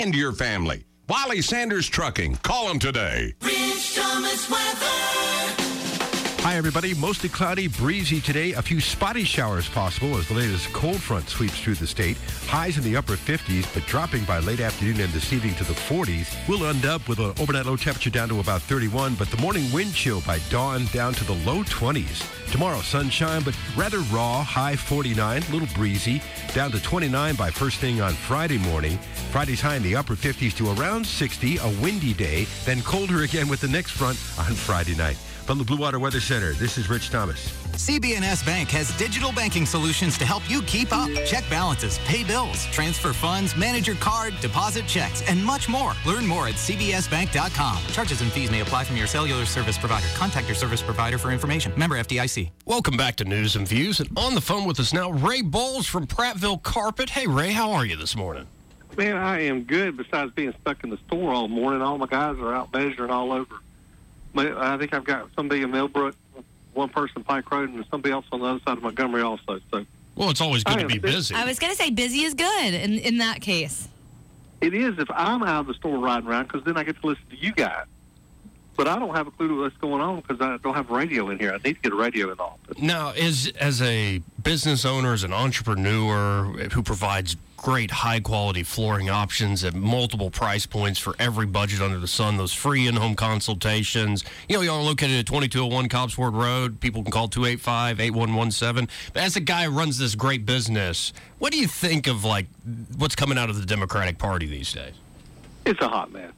and your family. Wiley Sanders Trucking. Call them today. Rich Thomas weather. Hi, everybody. Mostly cloudy, breezy today. A few spotty showers possible as the latest cold front sweeps through the state. Highs in the upper 50s, but dropping by late afternoon and this evening to the 40s. We'll end up with an overnight low temperature down to about 31, but the morning wind chill by dawn down to the low 20s. Tomorrow, sunshine, but rather raw, high 49, a little breezy, down to 29 by first thing on Friday morning. Friday's high in the upper 50s to around 60, a windy day, then colder again with the next front on Friday night. From the Blue Water Weather Center, this is Rich Thomas. CB&S Bank has digital banking solutions to help you keep up. Check balances, pay bills, transfer funds, manage your card, deposit checks, and much more. Learn more at cbsbank.com. Charges and fees may apply from your cellular service provider. Contact your service provider for information. Member FDIC. Welcome back to News and Views. And on the phone with us now, Ray Bowles from Prattville Carpet. Hey, Ray, how are you this morning? Man, I am good. Besides being stuck in the store all morning, all my guys are out measuring all over. I think I've got somebody in Millbrook, one person Pike Road, and somebody else on the other side of Montgomery also. So, well, it's always good to be busy. I was going to say busy is good in that case. It is if I'm out of the store riding around, because then I get to listen to you guys. But I don't have a clue what's going on because I don't have a radio in here. I need to get a radio in the office. Now, as a business owner, as an entrepreneur who provides great high-quality flooring options at multiple price points for every budget under the sun, those free in-home consultations. You know, y'all are located at 2201 Cobbsford Road. People can call 285-8117. But as a guy who runs this great business, what do you think of, like, what's coming out of the Democratic Party these days? It's a hot mess.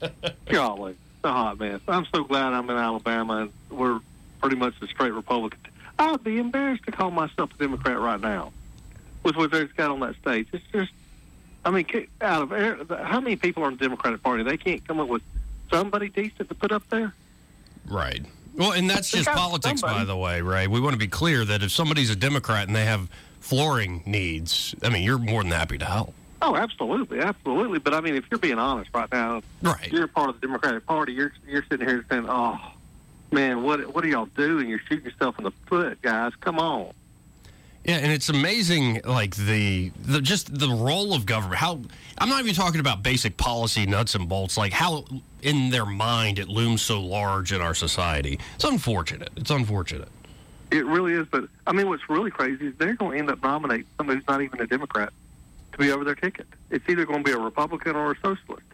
Golly, it's a hot mess. I'm so glad I'm in Alabama and we're pretty much a straight Republican. I'd be embarrassed to call myself a Democrat right now with what they've got on that stage. It's just, I mean, how many people are in the Democratic Party? They can't come up with somebody decent to put up there? Right. Well, and that's just politics, by the way, Ray. We want to be clear that if somebody's a Democrat and they have flooring needs, I mean, you're more than happy to help. Oh, absolutely, absolutely. But, I mean, if you're being honest right now, right. You're a part of the Democratic Party, you're sitting here saying, oh, man, what do y'all doing? You're shooting yourself in the foot, guys. Come on. Yeah, and it's amazing, like, the just the role of government. How I'm not even talking about basic policy nuts and bolts, like how in their mind it looms so large in our society. It's unfortunate. It's unfortunate. It really is, but, I mean, what's really crazy is they're going to end up nominating somebody who's not even a Democrat to be over their ticket. It's either going to be a Republican or a socialist.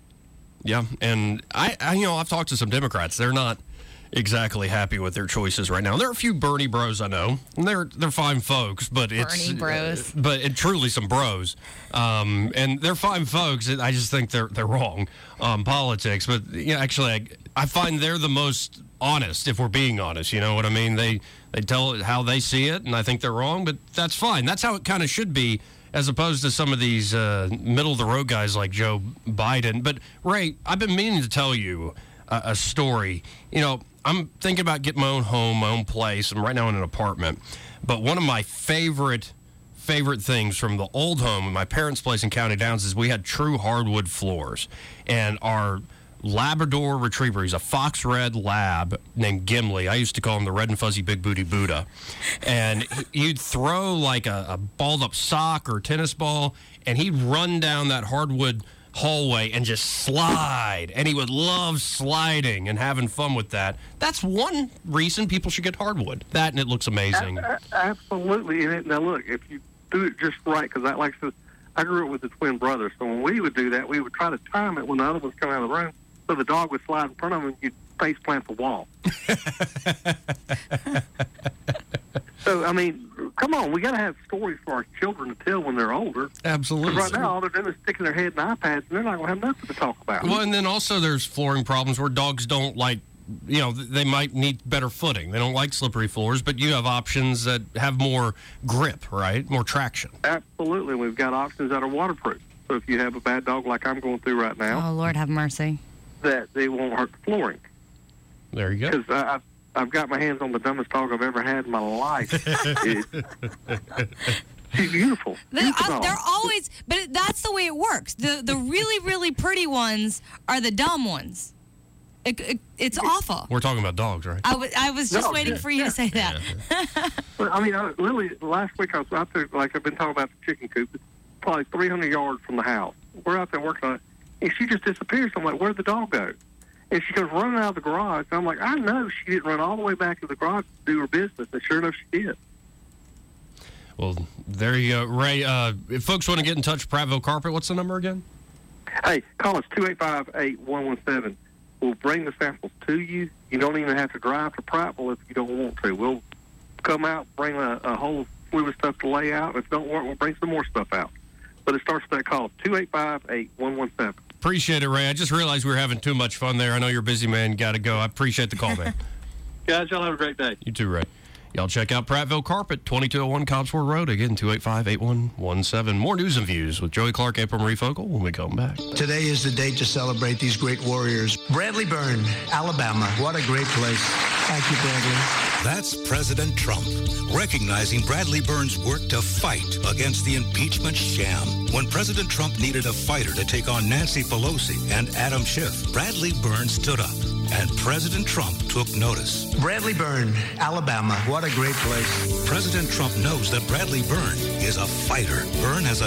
Yeah, and I I've talked to some Democrats. They're not exactly happy with their choices right now. There are a few Bernie bros I know. And they're fine folks, but it's Bernie bros. But truly some bros. And they're fine folks. I just think they're wrong on politics. But actually, I find they're the most honest, if we're being honest. You know what I mean? They tell it how they see it, and I think they're wrong, but that's fine. That's how it kind of should be, as opposed to some of these middle-of-the-road guys like Joe Biden. But, Ray, I've been meaning to tell you a story. You know, I'm thinking about getting my own home, my own place. I'm right now in an apartment. But one of my favorite things from the old home in my parents' place in County Downs is we had true hardwood floors. And our Labrador Retriever, he's a fox red lab named Gimli. I used to call him the red and fuzzy big booty Buddha. And you'd throw like a balled up sock or tennis ball, and he'd run down that hardwood hallway and just slide. And he would love sliding and having fun with that. That's one reason people should get hardwood. That, and it looks amazing. Absolutely. And now look, if you do it just right, because I grew up with the twin brothers, so when we would do that, we would try to time it when the other ones come out of the room, so the dog would slide in front of him and you'd face plant the wall. So, I mean, come on, we got to have stories for our children to tell when they're older. Absolutely. Because right now, all they're doing is sticking their head in iPads, and they're not going to have nothing to talk about. Well, and then also there's flooring problems where dogs don't like, they might need better footing. They don't like slippery floors, but you have options that have more grip, right? More traction. Absolutely. We've got options that are waterproof. So if you have a bad dog like I'm going through right now. Oh, Lord have mercy. That they won't hurt the flooring. There you go. Because I've got my hands on the dumbest dog I've ever had in my life. She's beautiful. They're always, but that's the way it works. The really, really pretty ones are the dumb ones. It's awful. We're talking about dogs, right? I was just waiting for you to say that. But, I mean, literally, last week I was out there, like I've been talking about the chicken coop. probably 300 yards from the house. We're out there working on it, and she just disappears. I'm like, where'd the dog go? And she goes running out of the garage. And I'm like, I know she didn't run all the way back to the garage to do her business. And sure enough, she did. Well, there you go. Ray, if folks want to get in touch with Prattville Carpet, what's the number again? Hey, call us 285-8117. We'll bring the samples to you. You don't even have to drive to Prattville if you don't want to. We'll come out, bring a whole slew of stuff to lay out. If it don't work, we'll bring some more stuff out. But it starts with that call, 285-8117. Appreciate it, Ray. I just realized we were having too much fun there. I know you're a busy man. Got to go. I appreciate the call, man. Guys, y'all have a great day. You too, Ray. Y'all check out Prattville Carpet, 2201 Cobbsworth Road. Again, 285-8117. More news and views with Joey Clark, April Marie Fogle when we come back. Today is the day to celebrate these great warriors. Bradley Byrne, Alabama. What a great place. Thank you, Bradley. That's President Trump, recognizing Bradley Byrne's work to fight against the impeachment sham. When President Trump needed a fighter to take on Nancy Pelosi and Adam Schiff, Bradley Byrne stood up, and President Trump took notice. Bradley Byrne, Alabama. What a great place. President Trump knows that Bradley Byrne is a fighter. Byrne has a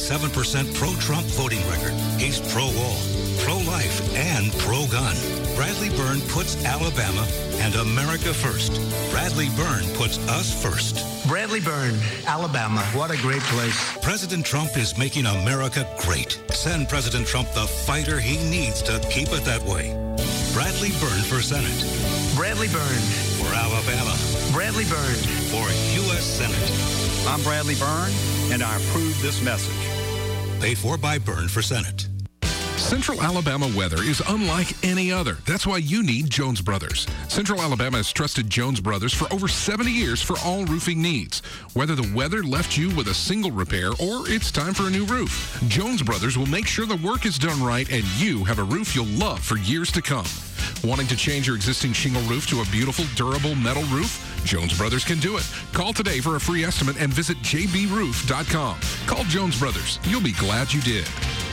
97% pro-Trump voting record. He's pro-all, pro-life, and pro-gun. Bradley Byrne puts Alabama and America first. Bradley Byrne puts us first. Bradley Byrne, Alabama. What a great place. President Trump is making America great. Send President Trump the fighter he needs to keep it that way. Bradley Byrne for Senate. Bradley Byrne. For Alabama. Bradley Byrne. For U.S. Senate. I'm Bradley Byrne, and I approve this message. Paid for by Byrne for Senate. Central Alabama weather is unlike any other. That's why you need Jones Brothers. Central Alabama has trusted Jones Brothers for over 70 years for all roofing needs. Whether the weather left you with a single repair or it's time for a new roof, Jones Brothers will make sure the work is done right and you have a roof you'll love for years to come. Wanting to change your existing shingle roof to a beautiful, durable metal roof? Jones Brothers can do it. Call today for a free estimate and visit jbroof.com. Call Jones Brothers. You'll be glad you did.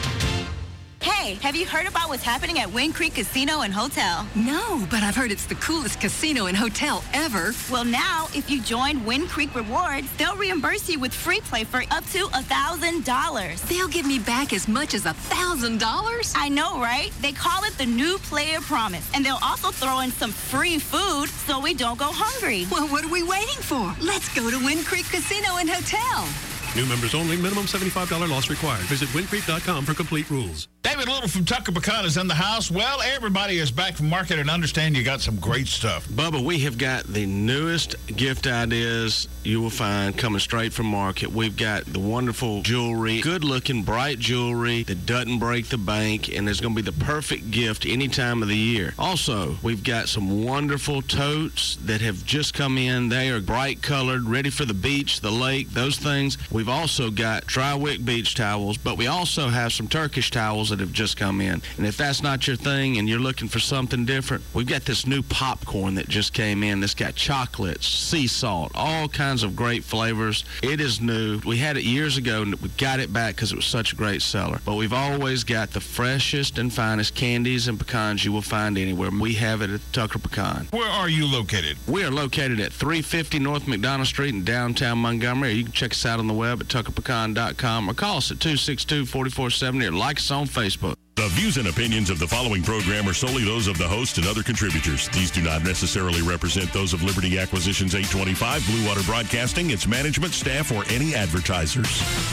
Hey, have you heard about what's happening at Wind Creek Casino and Hotel? No, but I've heard it's the coolest casino and hotel ever. Well, now, if you join Wind Creek Rewards, they'll reimburse you with free play for up to $1,000. They'll give me back as much as $1,000? I know, right? They call it the New Player Promise, and they'll also throw in some free food so we don't go hungry. Well, what are we waiting for? Let's go to Wind Creek Casino and Hotel. New members only. Minimum $75 loss required. Visit windcreek.com for complete rules. David Little from Tucker Pecan is in the house. Well, everybody is back from market and understand you got some great stuff. Bubba, we have got the newest gift ideas you will find coming straight from market. We've got the wonderful jewelry, good-looking, bright jewelry that doesn't break the bank, and is going to be the perfect gift any time of the year. Also, we've got some wonderful totes that have just come in. They are bright-colored, ready for the beach, the lake, those things. We've also got dry-wick beach towels, but we also have some Turkish towels that have just come in. And if that's not your thing and you're looking for something different, we've got this new popcorn that just came in that's got chocolates, sea salt, all kinds of great flavors. It is new. We had it years ago and we got it back because it was such a great seller. But we've always got the freshest and finest candies and pecans you will find anywhere. We have it at Tucker Pecan. Where are you located? We are located at 350 North McDonald Street in downtown Montgomery. You can check us out on the web at tuckerpecan.com or call us at 262-4470 or like us on Facebook. The views and opinions of the following program are solely those of the host and other contributors. These do not necessarily represent those of Liberty Acquisitions 825, Blue Water Broadcasting, its management, staff, or any advertisers.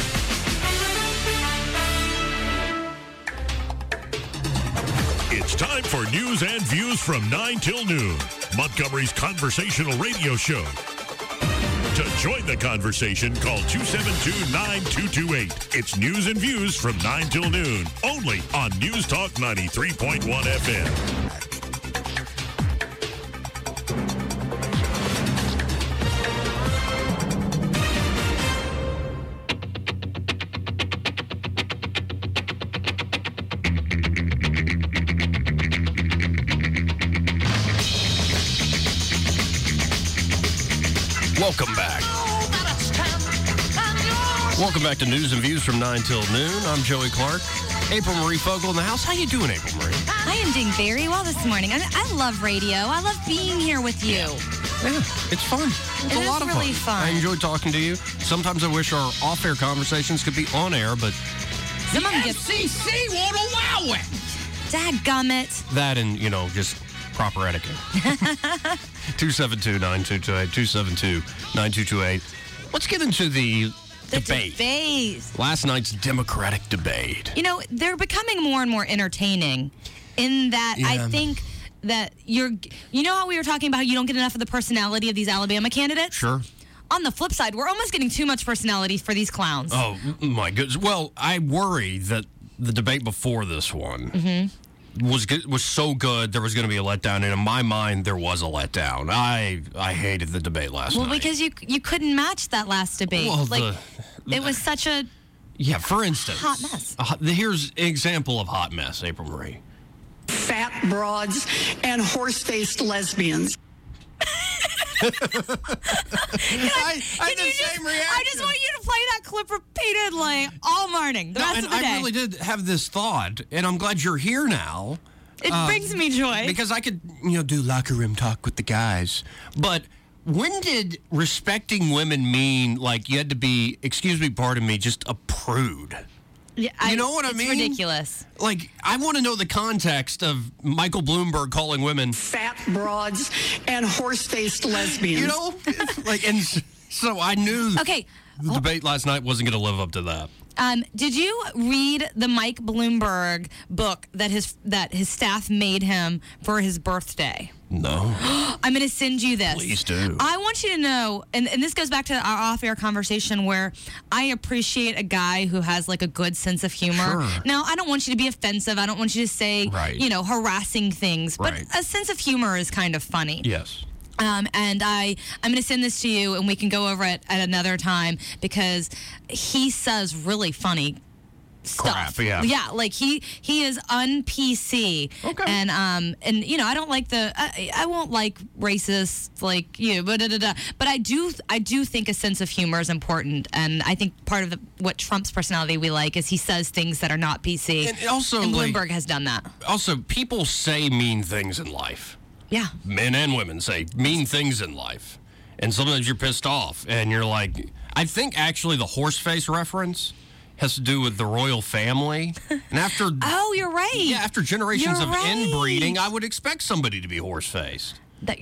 It's time for news and views from 9 till noon, Montgomery's conversational radio show. To join the conversation, call 272-9228. It's news and views from 9 till noon, only on News Talk 93.1 FM. Welcome back. Welcome back to News and Views from 9 till noon. I'm Joey Clark. April Marie Fogle in the house. How you doing, April Marie? I am doing very well this morning. I love radio. I love being here with you. Yeah, it's fun. It's It a lot is of really fun. I enjoy talking to you. Sometimes I wish our off-air conversations could be on air, but Some of them get FCC won't allow it. dadgummit. that and, just proper etiquette. 272-9228, 272-9228. Let's get into the debate. Last night's Democratic debate. They're becoming more and more entertaining in that I Yeah. think that you know how we were talking about how you don't get enough of the personality of these Alabama candidates? Sure. On the flip side, we're almost getting too much personality for these clowns. Oh, my goodness. Well, I worry that the debate before this one was so good there was going to be a letdown, and in my mind there was a letdown. I hated the debate last Well, night. because you couldn't match that last debate. Well, it was such a Yeah, for instance. hot mess. Here's an example of hot mess, April Marie. Fat broads and horse-faced lesbians. I just want you to play that clip repeatedly all morning, the rest of the day. I really did have this thought, and I'm glad you're here now. It brings me joy. Because I could, do locker room talk with the guys. But when did respecting women mean, like, you had to be, excuse me, pardon me, just a prude? Yeah, You know what I mean? It's ridiculous. Like, I want to know the context of Michael Bloomberg calling women Fat broads and horse-faced lesbians. and so I knew Okay. the debate last night wasn't going to live up to that. Did you read the Mike Bloomberg book that his staff made him for his birthday? No. I'm going to send you this. Please do. I want you to know, and this goes back to our off-air conversation where I appreciate a guy who has like a good sense of humor. Sure. Now, I don't want you to be offensive. I don't want you to say, Right. harassing things. But Right. a sense of humor is kind of funny. Yes. And I'm going to send this to you, and we can go over it at another time because he says really funny stuff. Crap, yeah. Yeah, like he is un-PC. Okay. And I don't like I won't like racists like you, but I do think a sense of humor is important, and I think part of what Trump's personality we like is he says things that are not PC. And also, and like- Bloomberg has done that. Also, people say mean things in life. Yeah. Men and women say mean things in life. And sometimes you're pissed off, and you're like, I think actually the horse face reference has to do with the royal family. And after Oh, you're right. yeah, after generations You're of right. inbreeding, I would expect somebody to be horse faced.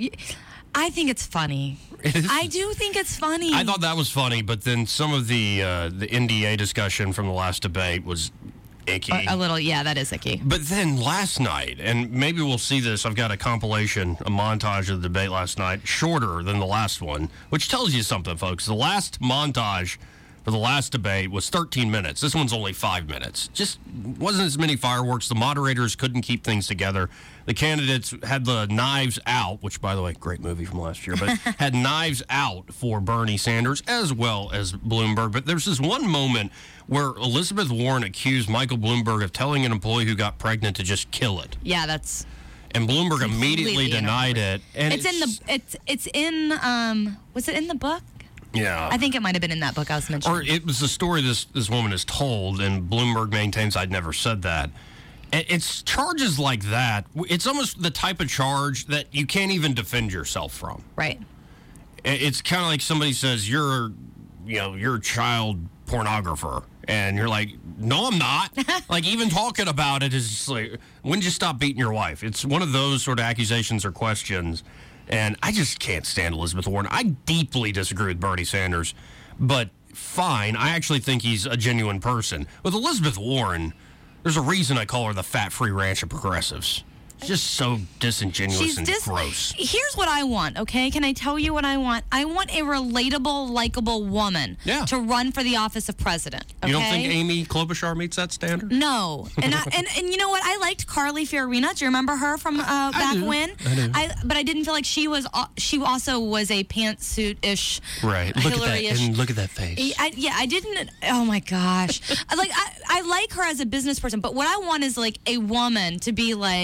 I think it's funny. I do think it's funny. I thought that was funny, but then some of the NDA discussion from the last debate was icky. A little, yeah, that is icky. But then last night, and maybe we'll see this, I've got a compilation, a montage of the debate last night, shorter than the last one, which tells you something, folks. The last montage for the last debate was 13 minutes. This one's only 5 minutes. Just wasn't as many fireworks. The moderators couldn't keep things together. The candidates had the knives out, which, by the way, great movie from last year, but had knives out for Bernie Sanders as well as Bloomberg. But there's this one moment where Elizabeth Warren accused Michael Bloomberg of telling an employee who got pregnant to just kill it. Yeah, that's. And Bloomberg immediately completely denied it. And It's in was it in the book? Yeah. I think it might have been in that book I was mentioning. Or it was the story this woman is told, and Bloomberg maintains I'd never said that. It's charges like that. It's almost the type of charge that you can't even defend yourself from. Right. It's kind of like somebody says you're a child pornographer, and you're like, no, I'm not. Like, even talking about it is just like, when did you stop beating your wife? It's one of those sort of accusations or questions. And I just can't stand Elizabeth Warren. I deeply disagree with Bernie Sanders, but fine. I actually think he's a genuine person. With Elizabeth Warren, there's a reason I call her the fat-free ranch of progressives. She's just so disingenuous and gross. Here's what I want, okay? Can I tell you what I want? I want a relatable, likable woman to run for the office of president. Okay? You don't think Amy Klobuchar meets that standard? No, and you know what? I liked Carly Fiorina. Do you remember her from back when? I do. But I didn't feel like she also was a pantsuit-ish, Right. Look at that, Hillary-ish. and look at that face. I didn't. Oh my gosh! I like her as a business person, but what I want is like a woman to be like, look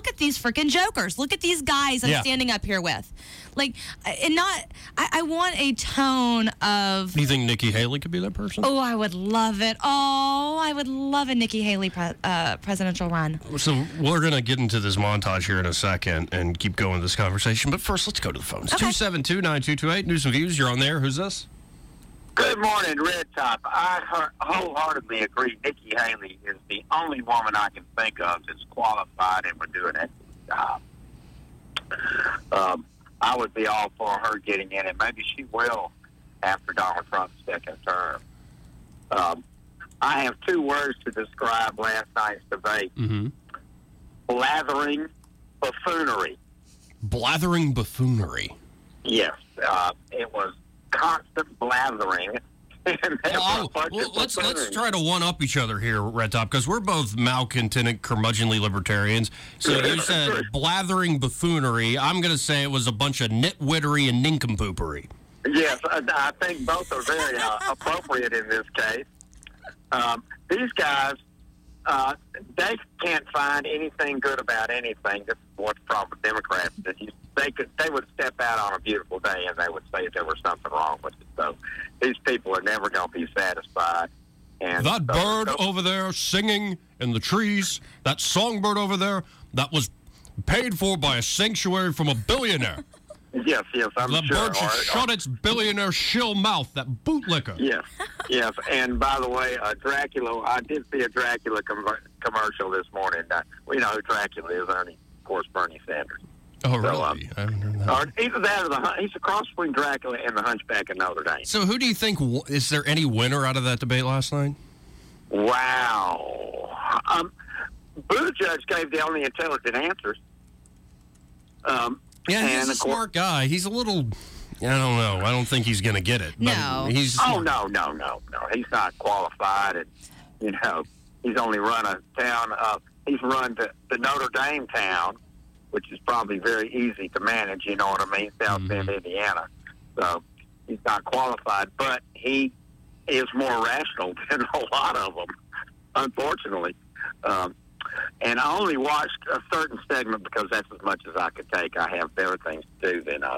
at these freaking jokers. Look at these guys I'm standing up here with. Like, and not, I want a tone of... Do you think Nikki Haley could be that person? Oh, I would love it. Oh, I would love a Nikki Haley presidential run. So we're going to get into this montage here in a second and keep going this conversation. But first, let's go to the phones. Okay. 272-9228, News and Views. You're on there. Who's this? Good morning, Red Top. I wholeheartedly agree. Nikki Haley is the only woman I can think of that's qualified and would do an excellent job. I would be all for her getting in, and maybe she will after Donald Trump's second term. I have two words to describe last night's debate. Blathering buffoonery. Blathering buffoonery. Yes. It was constant blathering. Let's try to one-up each other here, Red Top, because we're both malcontented, curmudgeonly libertarians. So you said blathering buffoonery. I'm going to say it was a bunch of nitwittery and nincompoopery. Yes, I think both are very appropriate in this case. These guys, they can't find anything good about anything. This is what's the problem with Democrats. They would step out on a beautiful day and they would say there was something wrong with it. So these people are never going to be satisfied. And that bird over there singing in the trees, that songbird over there, that was paid for by a sanctuary from a billionaire. Yes, I'm sure. The bird should shut its billionaire shill mouth, that bootlicker. Yes. And by the way, Dracula, I did see a Dracula commercial this morning. We know who Dracula is, Ernie. Of course, Bernie Sanders. Oh, really? I haven't heard that. Either that or he's a cross between Dracula and the Hunchback of Notre Dame. So who do you think, is there any winner out of that debate last night? Wow. Buttigieg gave the only intelligent answers. He's a smart guy. He's a little, I don't know. I don't think he's going to get it. No. No. He's not qualified. And, he's only run a town. He's run the Notre Dame town, which is probably very easy to manage, you know what I mean, South Bend, Indiana. So he's not qualified, but he is more rational than a lot of them, unfortunately. And I only watched a certain segment because that's as much as I could take. I have better things to do than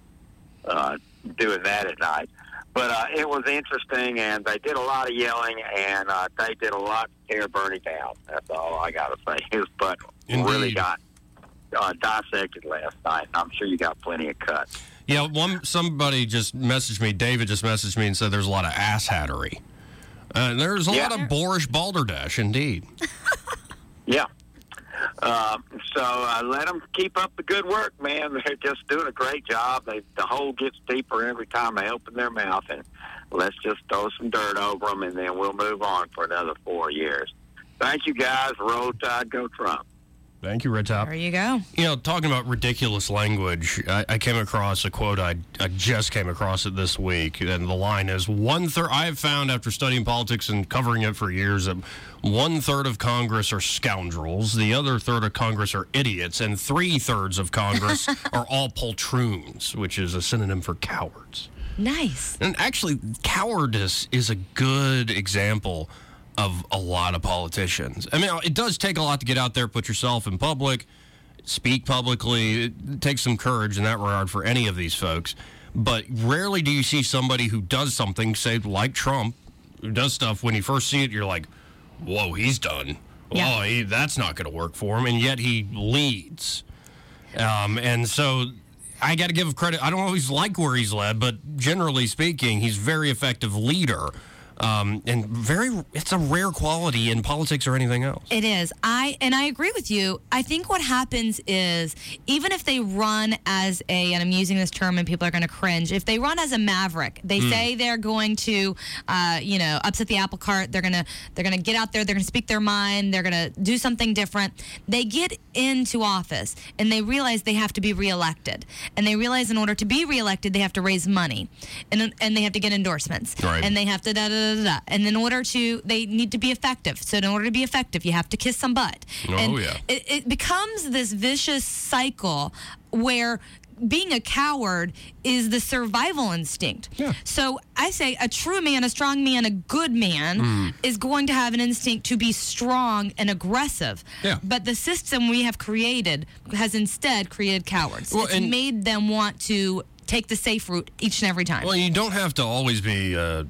doing that at night. But it was interesting, and they did a lot of yelling, and they did a lot to tear Bernie down. That's all I got to say. His butt really got dissected last night. I'm sure you got plenty of cuts. Yeah, somebody just messaged me, David just messaged me and said there's a lot of asshattery. There's a lot of boorish balderdash, indeed. Yeah. So let them keep up the good work, man. They're just doing a great job. The hole gets deeper every time they open their mouth, and let's just throw some dirt over them, and then we'll move on for another 4 years. Thank you, guys. Roll Tide, go Trump. Thank you, Red Top. There you go. Talking about ridiculous language, I came across a quote. I just came across it this week, and the line is, I have found after studying politics and covering it for years that 1/3 of Congress are scoundrels, the other third of Congress are idiots, and 3/3 of Congress are all poltroons, which is a synonym for cowards. Nice. And actually, cowardice is a good example of a lot of politicians. I mean, it does take a lot to get out there, put yourself in public, speak publicly. It takes some courage in that regard for any of these folks. But rarely do you see somebody who does something, say, like Trump, who does stuff, when you first see it, you're like, whoa, he's done. Yeah. Whoa, that's not going to work for him. And yet he leads. And so I got to give him credit. I don't always like where he's led, but generally speaking, he's a very effective leader. And it's a rare quality in politics or anything else. It is. I agree with you. I think what happens is, even if they run as and I'm using this term and people are going to cringe, if they run as a maverick, they say they're going to, upset the apple cart. They're going to get out there. They're going to speak their mind. They're going to do something different. They get into office and they realize they have to be reelected. And they realize in order to be reelected, they have to raise money, and they have to get endorsements, right. And they have to and in order to, they need to be effective. So in order to be effective, you have to kiss some butt. Oh, and yeah. It becomes this vicious cycle where being a coward is the survival instinct. Yeah. So I say a true man, a strong man, a good man is going to have an instinct to be strong and aggressive. Yeah. But the system we have created has instead created cowards. Well, It's and- made them want to take the safe route each and every time. Well, you don't have to always be a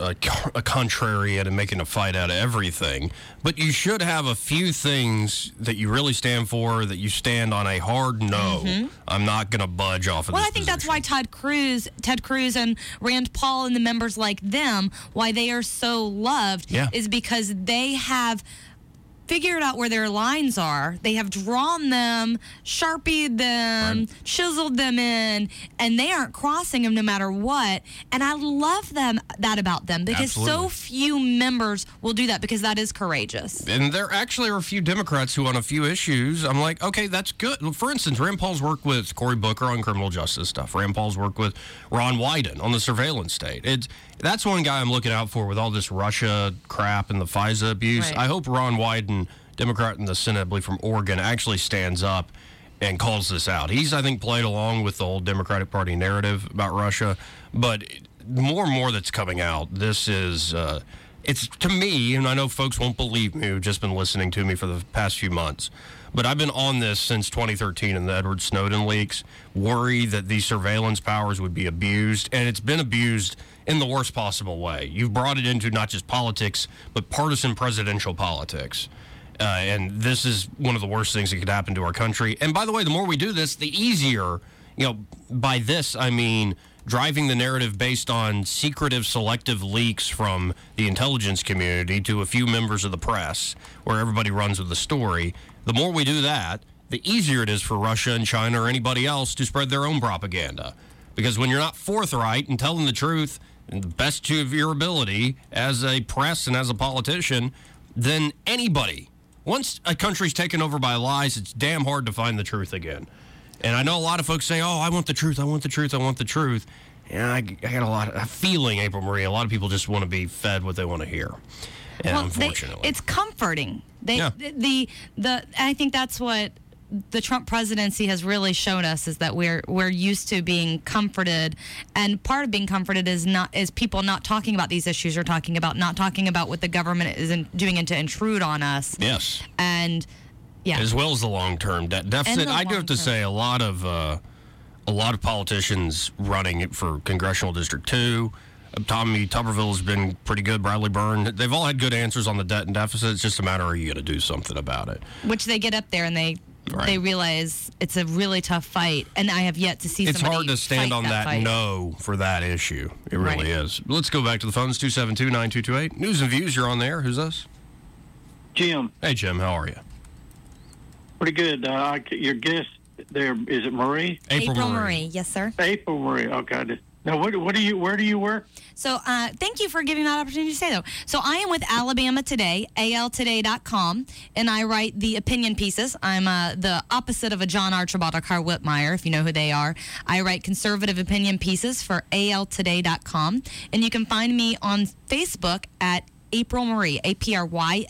contrarian and making a fight out of everything, but you should have a few things that you really stand for, that you stand on a hard no. I'm not going to budge off of Well, this I think that's why Ted Cruz and Rand Paul and the members like them, why they are so loved, is because they have figured out where their lines are. They have drawn them, sharpied them, chiseled them in, and they aren't crossing them no matter what. And I love that about them, because so few members will do that, because that is courageous. And there actually are a few Democrats who, on a few issues, I'm like, okay, that's good. For instance, Rand Paul's worked with Cory Booker on criminal justice stuff. Rand Paul's worked with Ron Wyden on the surveillance state. That's one guy I'm looking out for with all this Russia crap and the FISA abuse. Right. I hope Ron Wyden, Democrat in the Senate, I believe from Oregon, actually stands up and calls this out. He's, I think, played along with the whole Democratic Party narrative about Russia, but more and more that's coming out. This is, it's to me, and I know folks won't believe me who've just been listening to me for the past few months, but I've been on this since 2013 in the Edward Snowden leaks, worried that these surveillance powers would be abused, and it's been abused in the worst possible way. You've brought it into not just politics, but partisan presidential politics. And this is one of the worst things that could happen to our country. And by the way, the more we do this, the easier, by this, I mean driving the narrative based on secretive, selective leaks from the intelligence community to a few members of the press, where everybody runs with the story. The more we do that, the easier it is for Russia and China or anybody else to spread their own propaganda. Because when you're not forthright and telling the truth, and the best of your ability as a press and as a politician, then anybody, once a country's taken over by lies, it's damn hard to find the truth again. And I know a lot of folks say, oh, I want the truth, I want the truth, I want the truth. And I got a feeling, April Marie, a lot of people just want to be fed what they want to hear. And unfortunately. It's comforting. I think that's what the Trump presidency has really shown us, is that we're used to being comforted, and part of being comforted is people not talking about these issues, or not talking about what the government is doing and to intrude on us. Yes. And as well as the long-term debt deficit. I do have to say a lot of politicians running for Congressional District 2. Tommy Tuberville has been pretty good. Bradley Byrne. They've all had good answers on the debt and deficit. It's just a matter of you got to do something about it. Which they get up there and they realize it's a really tough fight, and I have yet to see it's somebody hard to stand on that fight. no for that issue. It really is. Let's go back to the phones, 272-9228. News and Views, you're on there. Who's this? Jim. Hey, Jim. How are you? Pretty good. Your guest there, is it Marie? April Marie. Yes, sir. April Marie. Okay. Now, where do you work? So thank you for giving that opportunity to say, though. So I am with Alabama Today, altoday.com, and I write the opinion pieces. I'm the opposite of a John Archibald or Carl Whitmire, if you know who they are. I write conservative opinion pieces for altoday.com, and you can find me on Facebook at April Marie, APRYLMARIE.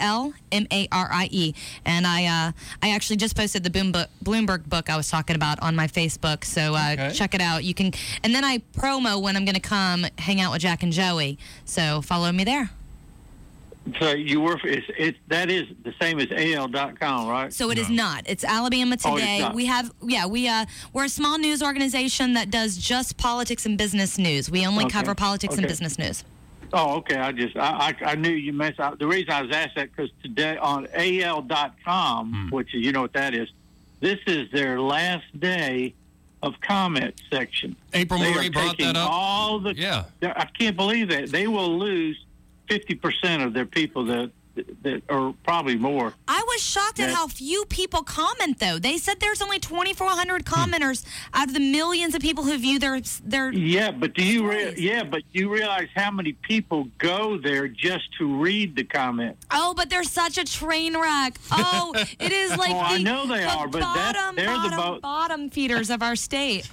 And I actually just posted the Bloomberg book I was talking about on my Facebook, so check it out. You can, and then I promo when I'm going to come hang out with Jack and Joey, so follow me there. So you work for, that is the same as AL.com, right? So it is not. It's Alabama Today. Oh, it's not. We're a small news organization that does just politics and business news. We only cover politics and business news. Oh, okay. I knew you meant. The reason I was asked that, because today on AL.com, which is, you know what that is, this is their last day of comment section. April Marie brought that up. I can't believe that. They will lose 50% of their people that or probably more. I was shocked at how few people comment, though. They said there's only 2,400 commenters out of the millions of people who view their. Yeah, but do you realize how many people go there just to read the comment? Oh, but they're such a train wreck. Oh, it is like I know they are, but bottom feeders of our state.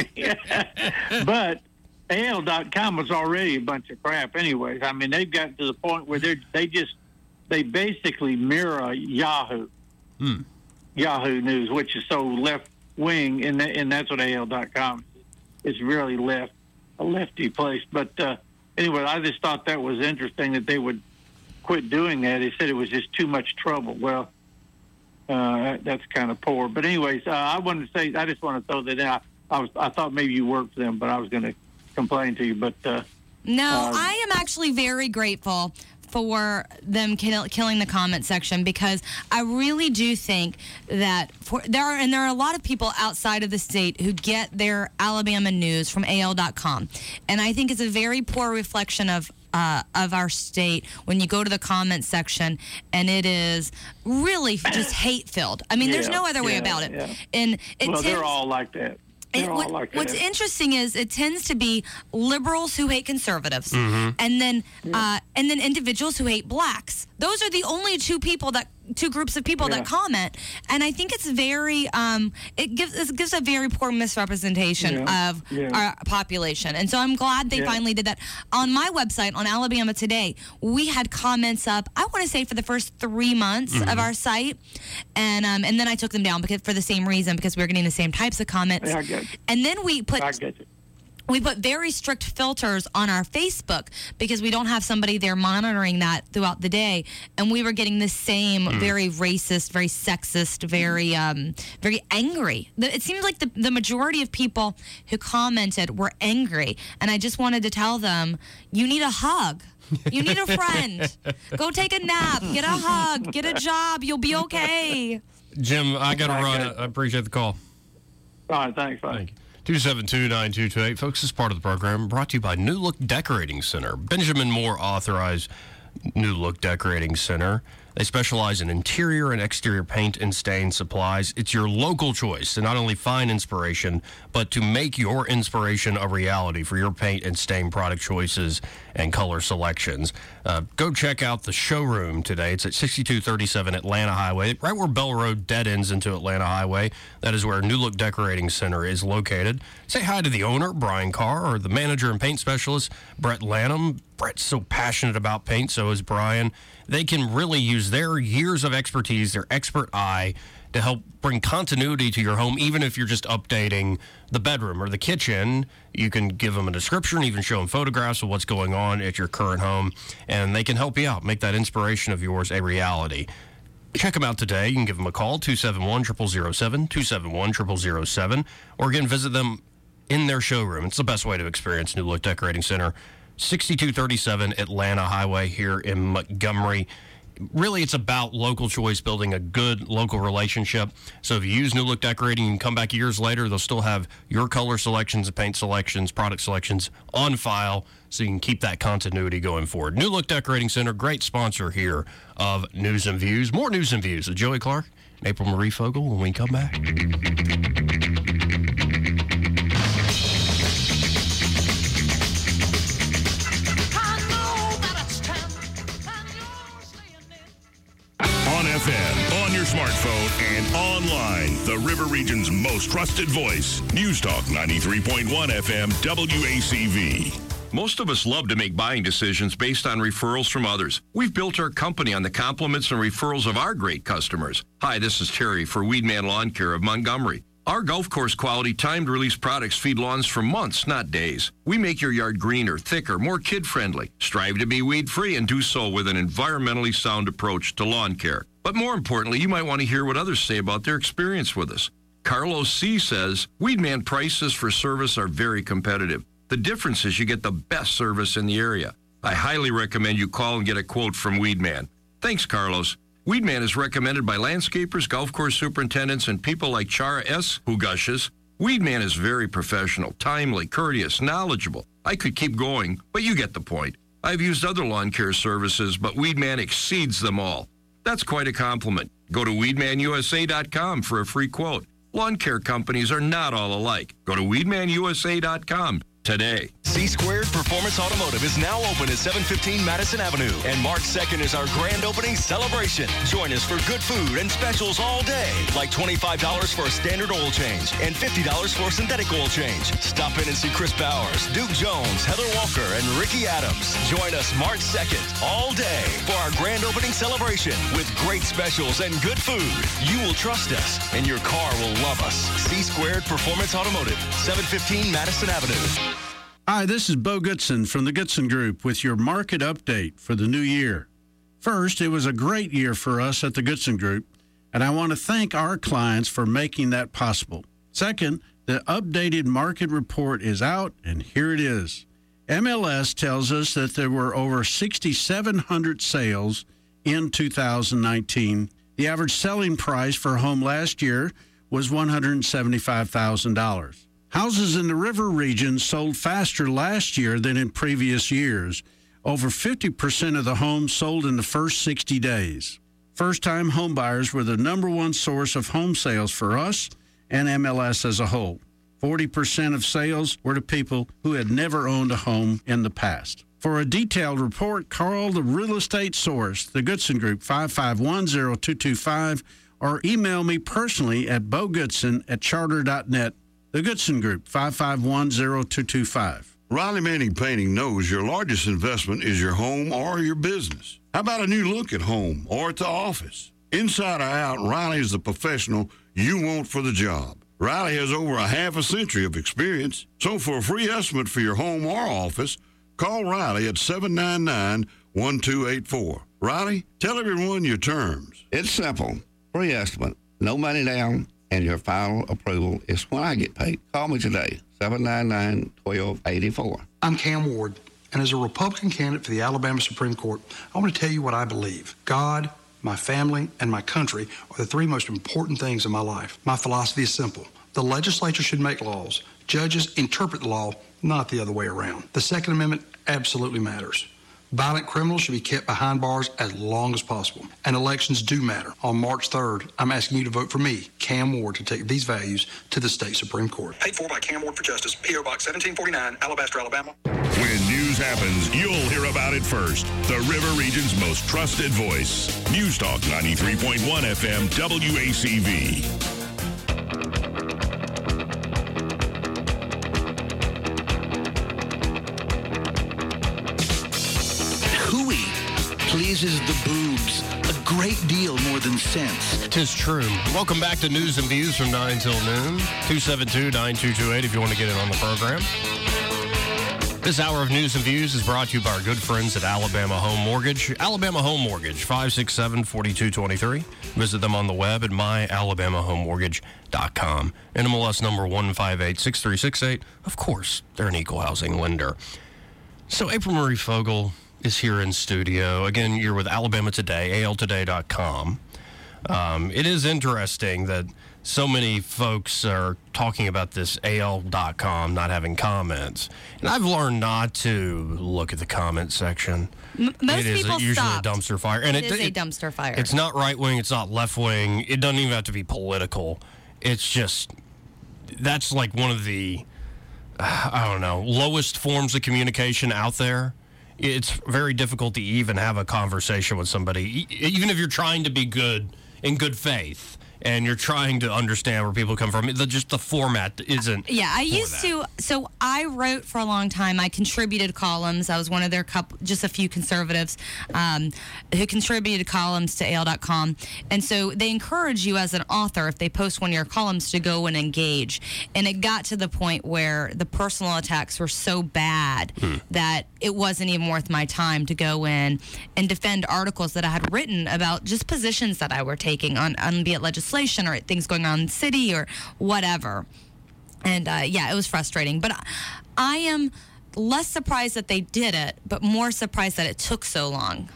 But AL.com was already a bunch of crap anyways. I mean, they've gotten to the point where they basically mirror Yahoo News, which is so wing, and that's what AL.com is. It's really a lefty place. But anyway, I just thought that was interesting that they would quit doing that. They said it was just too much trouble. Well, that's kind of poor. But anyways, I wanted to say, I just want to throw that out. I thought maybe you worked for them, but I was going to complain to you. But no, I am actually very grateful for them killing the comment section, because I really do think that there are a lot of people outside of the state who get their Alabama news from AL.com, and I think it's a very poor reflection of our state when you go to the comment section and it is really just hate-filled. I mean, there's no other way about it. Yeah. And they're all like that. What's interesting is it tends to be liberals who hate conservatives, Mm-hmm. and then individuals who hate blacks. Those are the only two groups of people that comment, and I think it's very it gives a very poor misrepresentation of our population. And so I'm glad they finally did that. On my website, on Alabama Today, we had comments up, I want to say, for the first 3 months of our site, and then I took them down for the same reason, because we were getting the same types of comments. Yeah, I get you. And then we put We put very strict filters on our Facebook because we don't have somebody there monitoring that throughout the day. And we were getting the same very racist, very sexist, very angry. It seems like the majority of people who commented were angry. And I just wanted to tell them, you need a hug. You need a friend. Go take a nap. Get a hug. Get a job. You'll be okay. Jim, I got to run. I appreciate the call. All right, thanks. Bye. Thank you. 272-9228. Folks, this is part of the program brought to you by New Look Decorating Center. Benjamin Moore authorized New Look Decorating Center. They specialize in interior and exterior paint and stain supplies. It's your local choice to not only find inspiration, but to make your inspiration a reality for your paint and stain product choices and color selections. Go check out the showroom today. It's at 6237 Atlanta Highway, right where Bell Road dead ends into Atlanta Highway. That is where New Look Decorating Center is located. Say hi to the owner, Brian Carr, or the manager and paint specialist, Brett Lanham. Brett's so passionate about paint, so is Brian. They can really use their years of expertise, their expert eye, to help bring continuity to your home, even if you're just updating the bedroom or the kitchen. You can give them a description, even show them photographs of what's going on at your current home, and they can help you out, make that inspiration of yours a reality. Check them out today. You can give them a call, 271-0007, 271-0007, or again, visit them in their showroom. It's the best way to experience New Look Decorating Center. 6237 Atlanta Highway here in Montgomery. Really, it's about local choice, building a good local relationship. So if you use New Look Decorating, you can come back years later. They'll still have your color selections and paint selections, product selections on file, so you can keep that continuity going forward. New Look Decorating Center, great sponsor here of News and Views. More News and Views with Joey Clark and April Marie Fogle when we come back. FM, on your smartphone, and online. The River Region's most trusted voice. News Talk 93.1 FM WACV. Most of us love to make buying decisions based on referrals from others. We've built our company on the compliments and referrals of our great customers. Hi, this is Terry for Weedman Lawn Care of Montgomery. Our golf course quality timed release products feed lawns for months, not days. We make your yard greener, thicker, more kid-friendly. Strive to be weed-free and do so with an environmentally sound approach to lawn care. But more importantly, you might want to hear what others say about their experience with us. Carlos C. says, Weedman prices for service are very competitive. The difference is you get the best service in the area. I highly recommend you call and get a quote from Weedman. Thanks, Carlos. Weedman is recommended by landscapers, golf course superintendents, and people like Chara S., who gushes. Weedman is very professional, timely, courteous, knowledgeable. I could keep going, but you get the point. I've used other lawn care services, but Weedman exceeds them all. That's quite a compliment. Go to weedmanusa.com for a free quote. Lawn care companies are not all alike. Go to weedmanusa.com. today. C-Squared Performance Automotive is now open at 715 Madison Avenue, and March 2nd is our grand opening celebration. Join us for good food and specials all day, like $25 for a standard oil change and $50 for a synthetic oil change. Stop in and see Chris Bowers, Duke Jones, Heather Walker, and Ricky Adams. Join us March 2nd all day for our grand opening celebration with great specials and good food. You will trust us, and your car will love us. C-Squared Performance Automotive, 715 Madison Avenue. Hi, this is Bo Goodson from the Goodson Group with your market update for the new year. First, it was a great year for us at the Goodson Group, and I want to thank our clients for making that possible. Second, the updated market report is out, and here it is. MLS tells us that there were over 6,700 sales in 2019. The average selling price for a home last year was $175,000. Houses in the river region sold faster last year than in previous years. Over 50% of the homes sold in the first 60 days. First-time home buyers were the number one source of home sales for us and MLS as a whole. 40% of sales were to people who had never owned a home in the past. For a detailed report, call the Real Estate Source, the Goodson Group, 551-0225, or email me personally at bogoodson@charter.net. The Goodson Group, 551-0225. Riley Manning Painting knows your largest investment is your home or your business. How about a new look at home or at the office? Inside or out, Riley is the professional you want for the job. Riley has over a half a century of experience. So for a free estimate for your home or office, call Riley at 799-1284. Riley, tell everyone your terms. It's simple. Free estimate, no money down, and your final approval is when I get paid. Call me today, 799-1284. I'm Cam Ward, and as a Republican candidate for the Alabama Supreme Court, I want to tell you what I believe. God, my family, and my country are the three most important things in my life. My philosophy is simple. The legislature should make laws. Judges interpret the law, not the other way around. The Second Amendment absolutely matters. Violent criminals should be kept behind bars as long as possible. And elections do matter. On March 3rd, I'm asking you to vote for me, Cam Ward, to take these values to the state Supreme Court. Paid for by Cam Ward for Justice, P.O. Box 1749, Alabaster, Alabama. When news happens, you'll hear about it first. The River Region's most trusted voice. News Talk 93.1 FM WACV. Pleases the boobs a great deal more than sense. Tis true. Welcome back to News and Views from 9 till noon. 272-9228 if you want to get in on the program. This hour of News and Views is brought to you by our good friends at Alabama Home Mortgage. Alabama Home Mortgage, 567-4223. Visit them on the web at myalabamahomemortgage.com. NMLS number 1586368. Of course, they're an equal housing lender. So April Marie Fogle is here in studio. Again, you're with Alabama Today, altoday.com. It is interesting that so many folks are talking about this al.com not having comments. And I've learned not to look at the comment section. Most people usually stopped. a dumpster fire. And it is a dumpster fire. It's not right-wing, it's not left-wing. It doesn't even have to be political. It's just, that's like one of the, lowest forms of communication out there. It's very difficult to even have a conversation with somebody, even if you're trying to be good in good faith and you're trying to understand where people come from. Just the format isn't. Yeah, I used to. So I wrote for a long time. I contributed columns. I was one of their just a few conservatives who contributed columns to AL.com. And so they encourage you as an author, if they post one of your columns, to go and engage. And it got to the point where the personal attacks were so bad that it wasn't even worth my time to go in and defend articles that I had written about just positions that I were taking on be it legislation or things going on in the city or whatever. And it was frustrating. But I am less surprised that they did it, but more surprised that it took so long.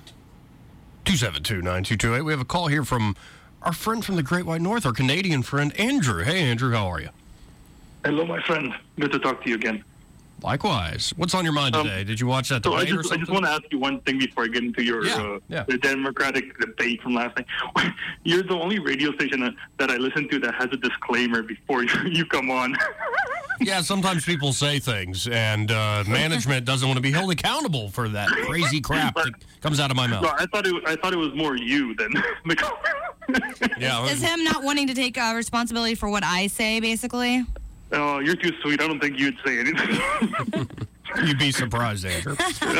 272-9228. We have a call here from our friend from the Great White North, our Canadian friend, Andrew. Hey, Andrew, how are you? Hello, my friend. Good to talk to you again. Likewise. What's on your mind today? Did you watch that debate or something? I just want to ask you one thing before I get into your the Democratic debate from last night. You're the only radio station that I listen to that has a disclaimer before you come on. Yeah, sometimes people say things, and management doesn't want to be held accountable for that crazy crap that comes out of my mouth. No, I thought it was more you than the Yeah. Is him not wanting to take responsibility for what I say, basically? Oh, you're too sweet. I don't think you'd say anything. You'd be surprised, Andrew.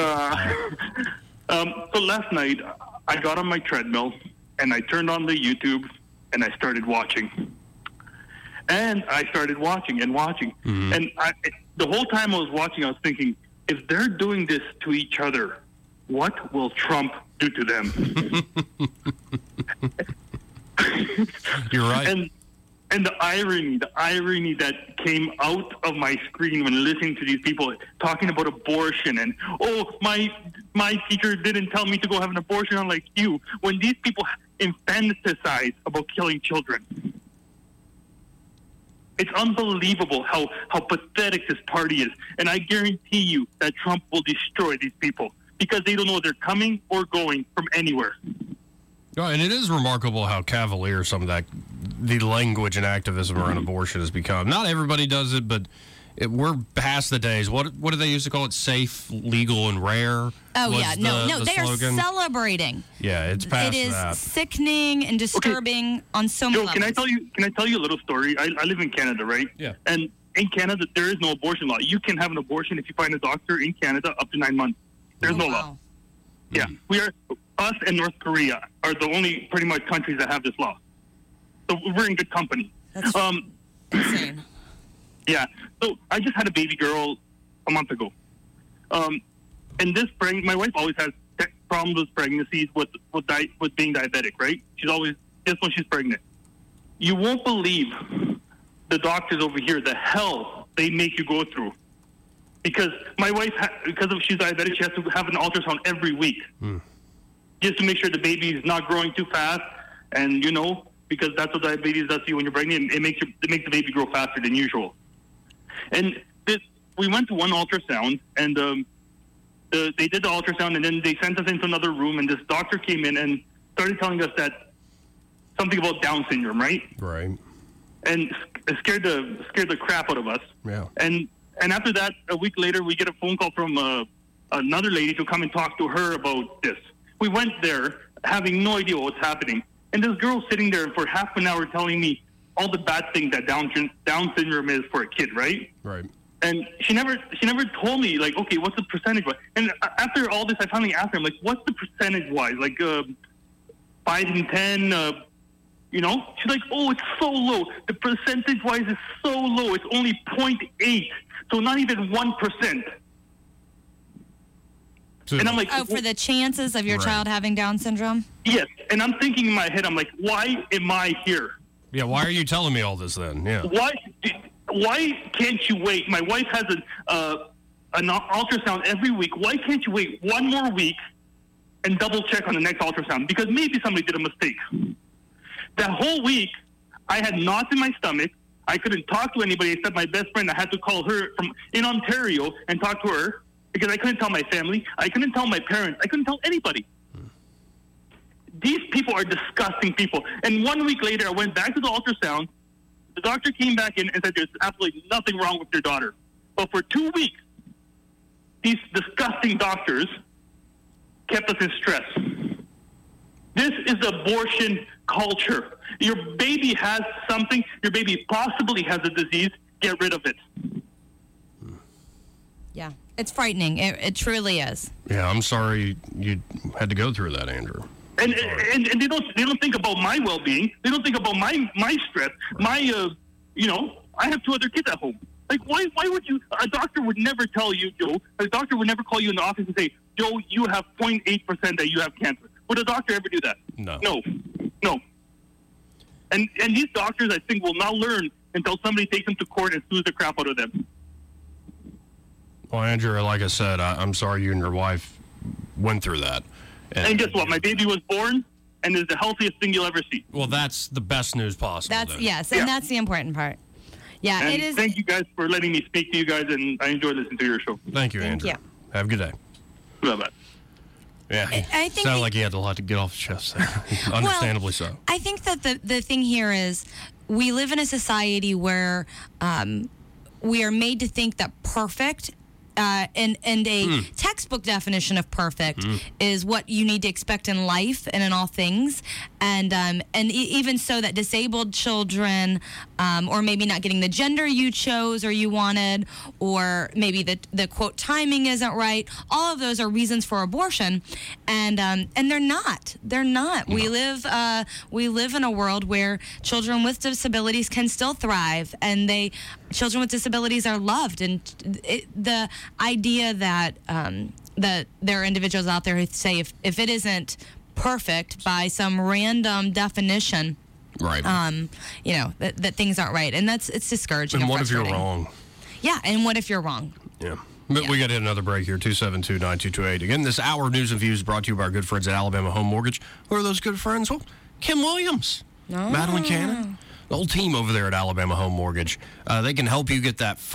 So last night, I got on my treadmill, and I turned on the YouTube, and I started watching. And I started watching and watching. Mm-hmm. And the whole time I was watching, I was thinking, if they're doing this to each other, what will Trump do to them? You're right. And the irony that came out of my screen when listening to these people talking about abortion and, my teacher didn't tell me to go have an abortion unlike you, when these people infanticize about killing children. It's unbelievable how pathetic this party is. And I guarantee you that Trump will destroy these people because they don't know they're coming or going from anywhere. Oh, and it is remarkable how cavalier some of the language and activism around abortion has become. Not everybody does it, but we're past the days. What do they used to call it? Safe, legal, and rare? Oh, yeah. No, they slogan. are celebrating. Yeah, it's past that. It is sickening and disturbing on so many Joe, levels. can I tell you a little story? I live in Canada, right? Yeah. And in Canada, there is no abortion law. You can have an abortion if you find a doctor in Canada up to 9 months. There's no law. Yeah. Us and North Korea are the only pretty much countries that have this law. So we're in good company. That's insane. Yeah. So I just had a baby girl a month ago. And my wife always has problems with pregnancies with being diabetic, right? She's always, just when she's pregnant. You won't believe the doctors over here, the hell they make you go through. Because my wife, because she's diabetic, she has to have an ultrasound every week. Just to make sure the baby is not growing too fast. And, because that's what diabetes does to you when you're pregnant. It makes the baby grow faster than usual. And we went to one ultrasound, and they did the ultrasound, and then they sent us into another room, and this doctor came in and started telling us that something about Down syndrome, right? Right. And it scared the crap out of us. Yeah. And after that, a week later, we get a phone call from another lady to come and talk to her about this. We went there having no idea what's happening. And this girl sitting there for half an hour telling me all the bad things that Down syndrome is for a kid, right? Right. And she never told me, like, okay, what's the percentage-wise? And after all this, I finally asked her, I'm like, what's the percentage-wise? Like 5 and 10, She's like, oh, it's so low. The percentage-wise is so low. It's only 0.8, so not even 1%. And I'm like, for the chances of your child having Down syndrome? Yes. And I'm thinking in my head, I'm like, why am I here? Yeah, why are you telling me all this then? Yeah. Why can't you wait? My wife has an ultrasound every week. Why can't you wait one more week and double check on the next ultrasound? Because maybe somebody did a mistake. That whole week, I had knots in my stomach. I couldn't talk to anybody except my best friend. I had to call her from in Ontario and talk to her because I couldn't tell my family. I couldn't tell my parents. I couldn't tell anybody. These people are disgusting people. And 1 week later, I went back to the ultrasound. The doctor came back in and said there's absolutely nothing wrong with your daughter. But for 2 weeks, these disgusting doctors kept us in stress. This is abortion culture. Your baby has something. Your baby possibly has a disease. Get rid of it. Yeah, it's frightening. It truly is. Yeah, I'm sorry you had to go through that, Andrew. And they don't think about my well-being. They don't think about my stress. My I have 2 other kids at home. Like why would you? A doctor would never tell you, Joe. A doctor would never call you in the office and say, Joe, you have 0.8% that you have cancer. Would a doctor ever do that? No. And these doctors, I think, will not learn until somebody takes them to court and sues the crap out of them. Well, Andrew, like I said, I'm sorry you and your wife went through that. And guess what? My baby was born and is the healthiest thing you'll ever see. Well, that's the best news possible. That's the important part. Yeah, and it is. Thank you guys for letting me speak to you guys, and I enjoy listening to your show. Thank you, Andrew. you. Have a good day. Bye-bye. Yeah, I think sounded like he had a lot to get off his chest there. Understandably so. I think that the thing here is we live in a society where we are made to think that perfect and a textbook definition of perfect is what you need to expect in life and in all things, and even so that disabled children, or maybe not getting the gender you chose or you wanted, or maybe the quote timing isn't right. All of those are reasons for abortion, and they're not. They're not. No. We live in a world where children with disabilities can still thrive, and children with disabilities are loved, and the idea that that there are individuals out there who say if it isn't perfect by some random definition, right? That things aren't right, and it's discouraging. And what if you're wrong? Yeah, and what if you're wrong? Yeah. But we got to hit another break here, 272-9228. Again, this hour News and Views brought to you by our good friends at Alabama Home Mortgage. Who are those good friends? Well, Kim Williams, Madeline Cannon, the whole team over there at Alabama Home Mortgage. They can help you get that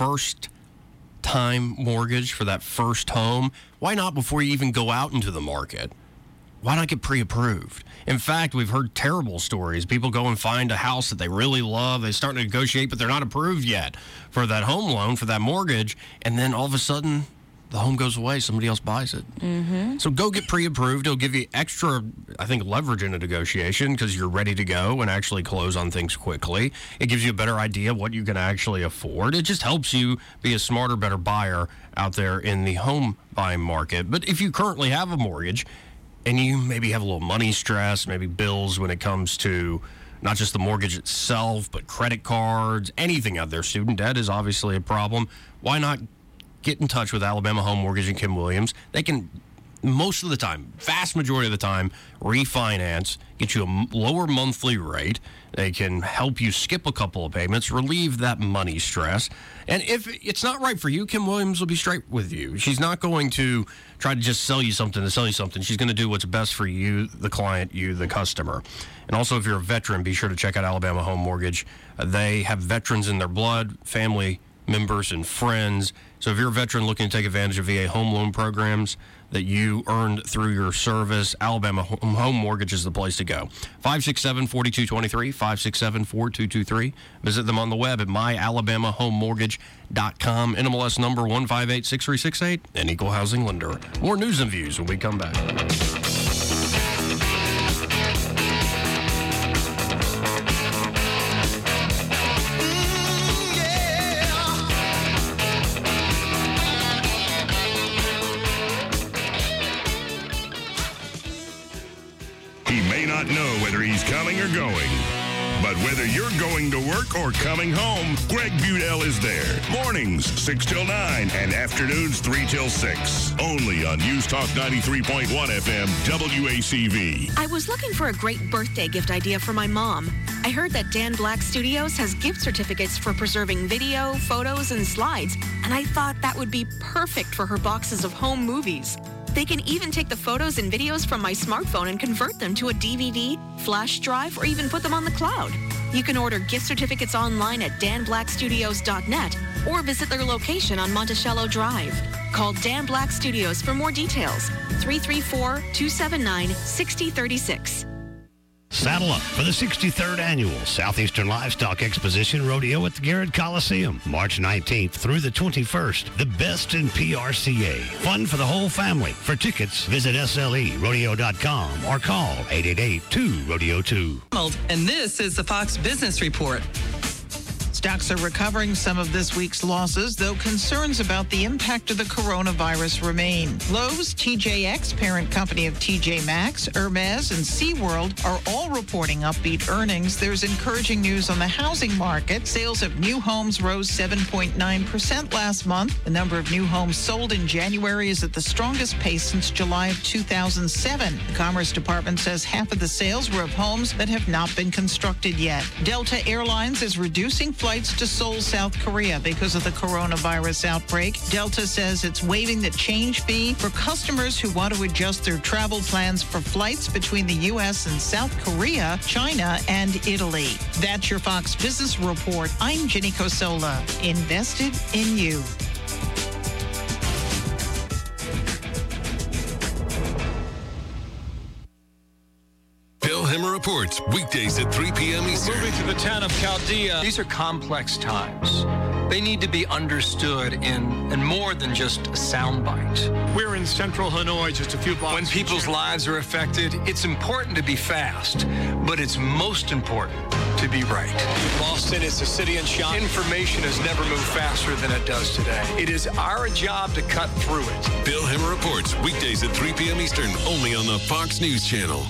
first-time mortgage for that first home. Why not before you even go out into the market? Why not get pre-approved? In fact, we've heard terrible stories. People go and find a house that they really love. They start to negotiate, but they're not approved yet for that home loan, for that mortgage. And then all of a sudden, the home goes away. Somebody else buys it. Mm-hmm. So go get pre-approved. It'll give you extra, I think, leverage in a negotiation because you're ready to go and actually close on things quickly. It gives you a better idea of what you can actually afford. It just helps you be a smarter, better buyer out there in the home buying market. But if you currently have a mortgage, and you maybe have a little money stress, maybe bills when it comes to not just the mortgage itself, but credit cards, anything out there. Student debt is obviously a problem. Why not get in touch with Alabama Home Mortgage and Kim Williams? They can, most of the time, vast majority of the time, refinance, get you a lower monthly rate. They can help you skip a couple of payments, relieve that money stress. And if it's not right for you, Kim Williams will be straight with you. She's not going to try to just sell you something to sell you something. She's going to do what's best for you, the client, you, the customer. And also, if you're a veteran, be sure to check out Alabama Home Mortgage. They have veterans in their blood, family members, and friends. So if you're a veteran looking to take advantage of VA home loan programs that you earned through your service, Alabama Home Mortgage is the place to go. 567-4223, 567-4223. Visit them on the web at myalabamahomemortgage.com. NMLS number 1586368, an equal housing lender. More news and views when we come back. Know whether he's coming or going. But whether you're going to work or coming home, Greg Budell is there. Mornings, 6 till 9, and afternoons, 3 till 6. Only on News Talk 93.1 FM, WACV. I was looking for a great birthday gift idea for my mom. I heard that Dan Black Studios has gift certificates for preserving video, photos, and slides, and I thought that would be perfect for her boxes of home movies. They can even take the photos and videos from my smartphone and convert them to a DVD, flash drive, or even put them on the cloud. You can order gift certificates online at danblackstudios.net or visit their location on Monticello Drive. Call Dan Black Studios for more details. 334-279-6036. Saddle up for the 63rd Annual Southeastern Livestock Exposition Rodeo at the Garrett Coliseum, March 19th through the 21st. The best in PRCA. Fun for the whole family. For tickets, visit SLErodeo.com or call 888-2-RODEO-2. And this is the Fox Business Report. Stocks are recovering some of this week's losses, though concerns about the impact of the coronavirus remain. Lowe's, TJX, parent company of TJ Maxx, Hermes, and SeaWorld are all reporting upbeat earnings. There's encouraging news on the housing market. Sales of new homes rose 7.9% last month. The number of new homes sold in January is at the strongest pace since July of 2007. The Commerce Department says half of the sales were of homes that have not been constructed yet. Delta Airlines is reducing flights to Seoul, South Korea because of the coronavirus outbreak. Delta says it's waiving the change fee for customers who want to adjust their travel plans for flights between the U.S. and South Korea, China, and Italy. That's your Fox Business Report. I'm Jenny Cosola. Invested in you. Bill Hemmer Reports, weekdays at 3 p.m. Eastern. Moving to the town of Chaldea. These are complex times. They need to be understood in more than just a soundbite. We're in central Hanoi, just a few blocks. When people's lives are affected, it's important to be fast, but it's most important to be right. Boston is a city in shock. Information has never moved faster than it does today. It is our job to cut through it. Bill Hemmer Reports, weekdays at 3 p.m. Eastern, only on the Fox News Channel.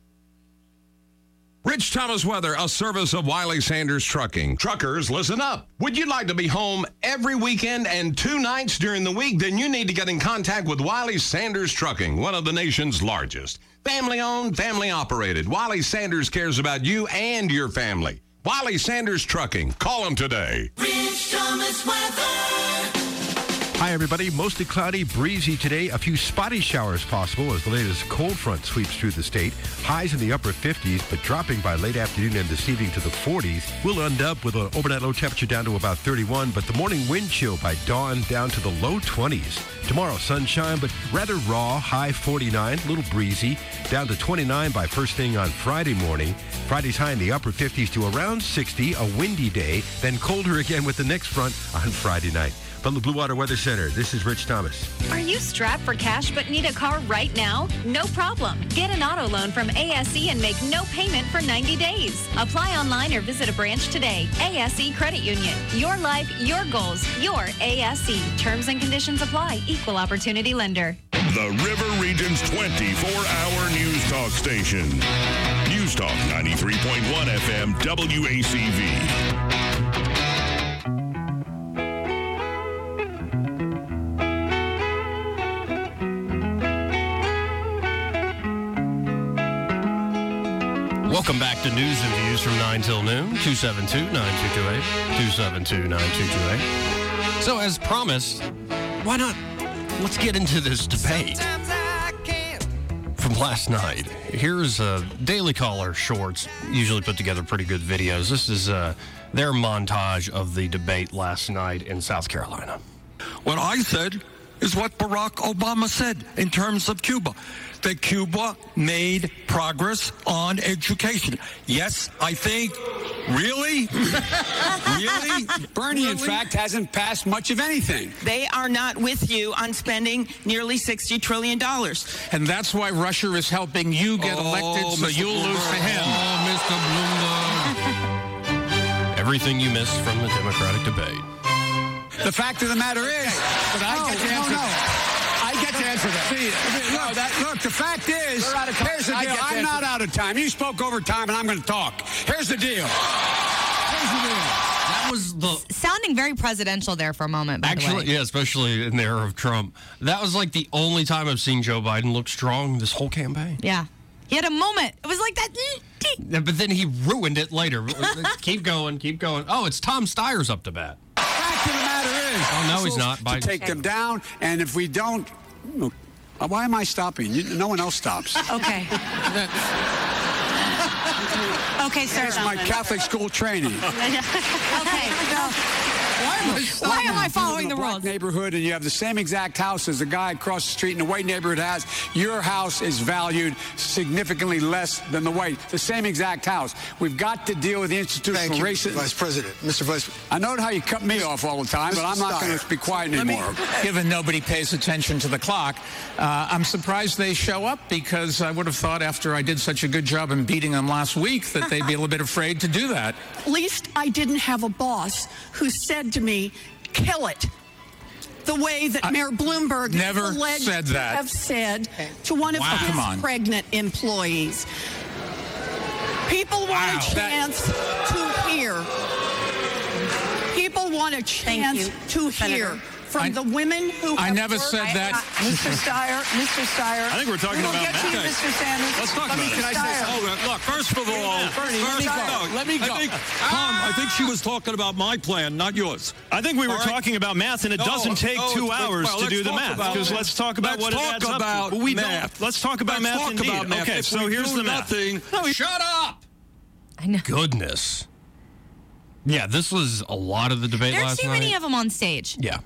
Rich Thomas weather, a service of Wiley Sanders Trucking. Truckers, listen up. Would you like to be home every weekend and 2 nights during the week? Then you need to get in contact with Wiley Sanders Trucking, one of the nation's largest. Family-owned, family-operated. Wiley Sanders cares about you and your family. Wiley Sanders Trucking. Call them today. Rich Thomas weather. Hi, everybody. Mostly cloudy, breezy today. A few spotty showers possible as the latest cold front sweeps through the state. Highs in the upper 50s, but dropping by late afternoon and this evening to the 40s. We'll end up with an overnight low temperature down to about 31, but the morning wind chill by dawn down to the low 20s. Tomorrow, sunshine, but rather raw, high 49, a little breezy, down to 29 by first thing on Friday morning. Friday's high in the upper 50s to around 60, a windy day, then colder again with the next front on Friday night. From the Blue Water Weather Center, this is Rich Thomas. Are you strapped for cash but need a car right now? No problem. Get an auto loan from ASE and make no payment for 90 days. Apply online or visit a branch today. ASE Credit Union. Your life, your goals, your ASE. Terms and conditions apply. Equal opportunity lender. The River Region's 24-hour news talk station. News Talk 93.1 FM WACV. Welcome back to News and Views from 9 till noon, 272-9228, 272-9228. So as promised, why not, let's get into this debate from last night. Here's Daily Caller Shorts, usually put together pretty good videos. This is their montage of the debate last night in South Carolina. What I said is what Barack Obama said in terms of Cuba, that Cuba made progress on education. Yes, I think. Really? Really? Bernie, in fact, hasn't passed much of anything. They are not with you on spending nearly $60 trillion. And that's why Russia is helping you get elected so you'll lose to him. Oh, Mr. Bloomberg. Everything you missed from the Democratic debate. The fact of the matter is, but I get to answer that. I get to answer that. See, look, the fact is, here's the deal. I'm not out of time. You spoke over time, and I'm going to talk. Here's the deal. That was the sounding very presidential there for a moment, by the way. Yeah, especially in the era of Trump. That was like the only time I've seen Joe Biden look strong this whole campaign. Yeah. He had a moment. It was like that. Yeah, but then he ruined it later. Keep going. Oh, it's Tom Steyer's up to bat. Fact of the matter is, oh no, he's not. To take them down, and if we don't, look, why am I stopping? No one else stops. Okay. Okay, sir. That's my Catholic school training. Okay. Why am I following the rules? Neighborhood, and you have the same exact house as the guy across the street in the white neighborhood has. Your house is valued significantly less than the white. The same exact house. We've got to deal with the institutional racism. Vice President. Mr. Vice. I know how you cut me off all the time, but I'm not going to be quiet anymore. Given nobody pays attention to the clock, I'm surprised they show up, because I would have thought after I did such a good job in beating them last week that they'd be a little bit afraid to do that. At least I didn't have a boss who said to me, kill it. The way that Mayor Bloomberg never is alleged said to that. have said to one of his pregnant employees. People want a chance to hear. People want a chance to hear from the women who I have never worked. said that. Mr. Steyer. I think we're talking about We'll get to you, Matt. Mr. Sanders. Let's talk about it. Can I say look, first of all, let me go. Tom, I think she was talking about my plan, not yours. I think we were talking about math, and it doesn't take 2 hours to do the math. Because let's talk about what it adds up to. We don't. Let's talk about math indeed. Okay, so here's the math. No, shut up! I know. Goodness. Yeah, this was a lot of the debate last night. There's too many of them on stage. Yeah.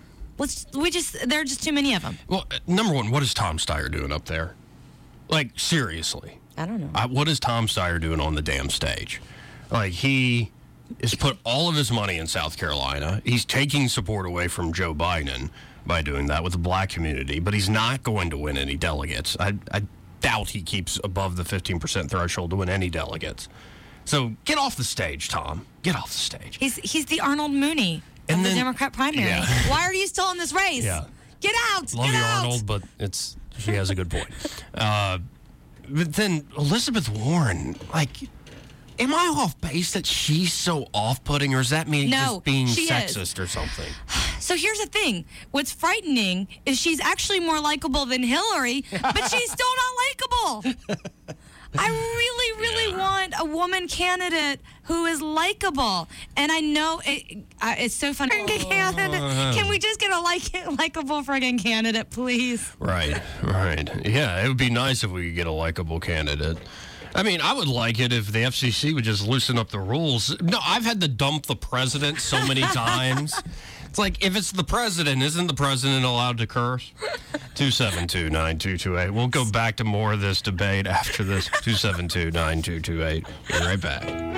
There are just too many of them. Well, number one, what is Tom Steyer doing up there? Like, seriously. I don't know. What is Tom Steyer doing on the damn stage? Like, he has put all of his money in South Carolina. He's taking support away from Joe Biden by doing that with the black community, but he's not going to win any delegates. I doubt he keeps above the 15% threshold to win any delegates. So get off the stage, Tom. Get off the stage. He's the Arnold Mooney of the Democrat primary. Yeah. Why are you still in this race? Yeah. Get out. Love get you, out. Arnold, but she has a good point. But then Elizabeth Warren, like, am I off base that she's so off-putting, or is that me just being sexist or something? So here's the thing. What's frightening is she's actually more likable than Hillary, but she's still not likable. I really, really want a woman candidate who is likable. And I know it's so funny. Can we just get a likable friggin' candidate, please? Right. Yeah, it would be nice if we could get a likable candidate. I mean, I would like it if the FCC would just loosen up the rules. No, I've had to dump the president so many times. It's like, if it's the president, isn't the president allowed to curse? 272-9228. We'll go back to more of this debate after this. 272-9228. Be right back.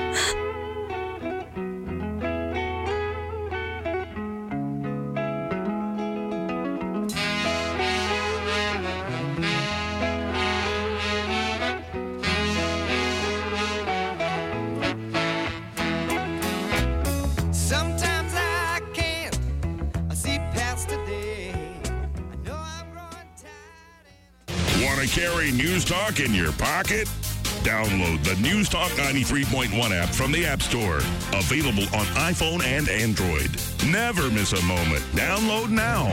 Carry News Talk in your pocket? Download the News Talk 93.1 app from the App Store. Available on iPhone and Android. Never miss a moment. Download now.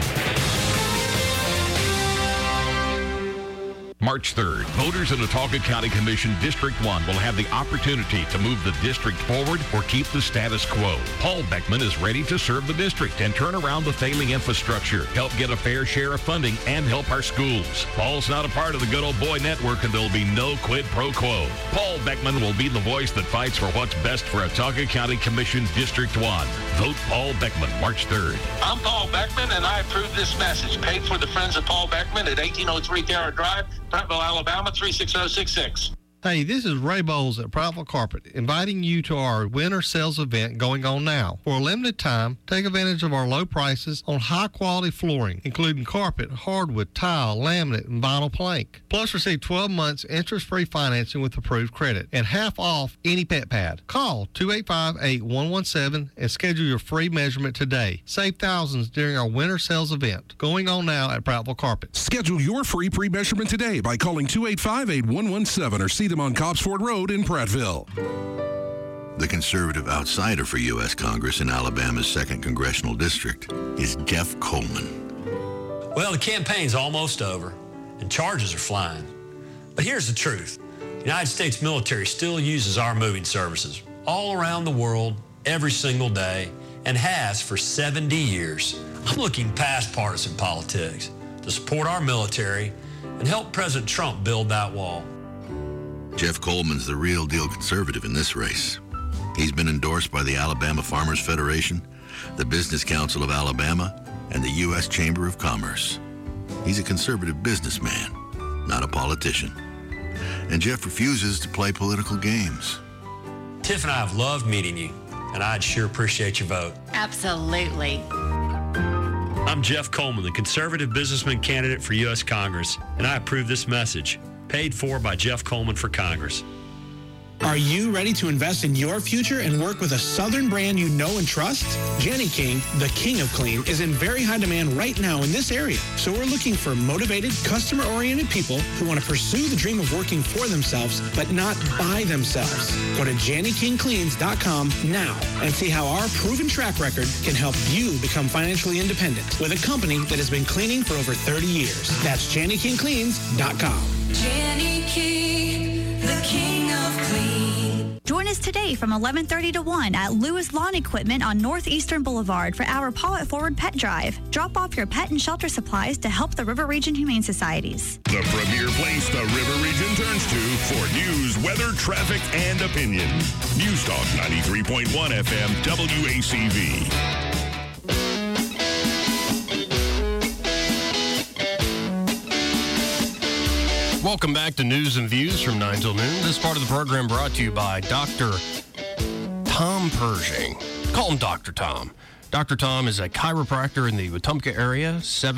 March 3rd, voters in Autauga County Commission District 1 will have the opportunity to move the district forward or keep the status quo. Paul Beckman is ready to serve the district and turn around the failing infrastructure, help get a fair share of funding, and help our schools. Paul's not a part of the Good Old Boy Network, and there'll be no quid pro quo. Paul Beckman will be the voice that fights for what's best for Autauga County Commission District 1. Vote Paul Beckman, March 3rd. I'm Paul Beckman, and I approve this message. Paid for the Friends of Paul Beckman at 1803 Garrett Drive, Prattville, Alabama, 36066. Hey, this is Ray Bowles at Prattville Carpet, inviting you to our winter sales event going on now. For a limited time, take advantage of our low prices on high-quality flooring, including carpet, hardwood, tile, laminate, and vinyl plank. Plus, receive 12 months interest-free financing with approved credit and half off any pet pad. Call 285-8117 and schedule your free measurement today. Save thousands during our winter sales event going on now at Prattville Carpet. Schedule your free pre-measurement today by calling 285-8117 or see them on Cobbsford Road in Prattville. The conservative outsider for U.S. Congress in Alabama's 2nd Congressional District is Jeff Coleman. Well, the campaign's almost over, and charges are flying. But here's the truth. The United States military still uses our moving services all around the world, every single day, and has for 70 years. I'm looking past partisan politics to support our military and help President Trump build that wall. Jeff Coleman's the real deal conservative in this race. He's been endorsed by the Alabama Farmers Federation, the Business Council of Alabama, and the U.S. Chamber of Commerce. He's a conservative businessman, not a politician. And Jeff refuses to play political games. Tiff and I have loved meeting you, and I'd sure appreciate your vote. Absolutely. I'm Jeff Coleman, the conservative businessman candidate for U.S. Congress, and I approve this message. Paid for by Jeff Coleman for Congress. Are you ready to invest in your future and work with a Southern brand you know and trust? Jenny King, the king of clean, is in very high demand right now in this area. So we're looking for motivated, customer-oriented people who want to pursue the dream of working for themselves, but not by themselves. Go to JennyKingCleans.com now and see how our proven track record can help you become financially independent with a company that has been cleaning for over 30 years. That's JennyKingCleans.com. Jenny King, the king of clean. Join us today from 11:30 to 1 at Lewis Lawn Equipment on Northeastern Boulevard for our Paw It Forward Pet Drive. Drop off your pet and shelter supplies to help the River Region Humane Societies. The premier place the River Region turns to for news, weather, traffic, and opinion. News Talk 93.1 FM WACV. Welcome back to News and Views from 9 till noon. This part of the program brought to you by Dr. Tom Pershing. Call him Dr. Tom. Dr. Tom is a chiropractor in the Wetumpka area,